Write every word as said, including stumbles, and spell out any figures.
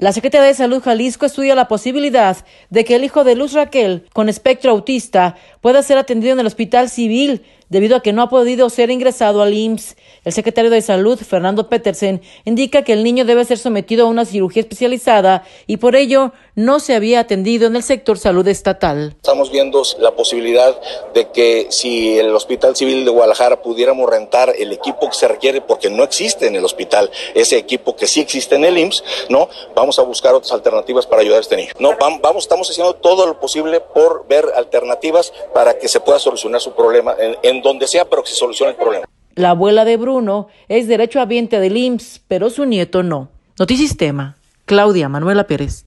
La Secretaría de Salud Jalisco estudia la posibilidad de que el hijo de Luz Raquel, con espectro autista, pueda ser atendido en el Hospital Civil, debido a que no ha podido ser ingresado al I M S S. El secretario de Salud, Fernando Petersen, indica que el niño debe ser sometido a una cirugía especializada y por ello no se había atendido en el sector salud estatal. Estamos viendo la posibilidad de que si el Hospital Civil de Guadalajara pudiéramos rentar el equipo que se requiere, porque no existe en el hospital ese equipo que sí existe en el I M S S, ¿no? Vamos a buscar otras alternativas para ayudar a este niño. No, vamos, estamos haciendo todo lo posible por ver alternativas para que se pueda solucionar su problema en, en donde sea, pero que se solucione el problema. La abuela de Bruno es derechohabiente del I M S S, pero su nieto no. Notisistema, Claudia Manuela Pérez.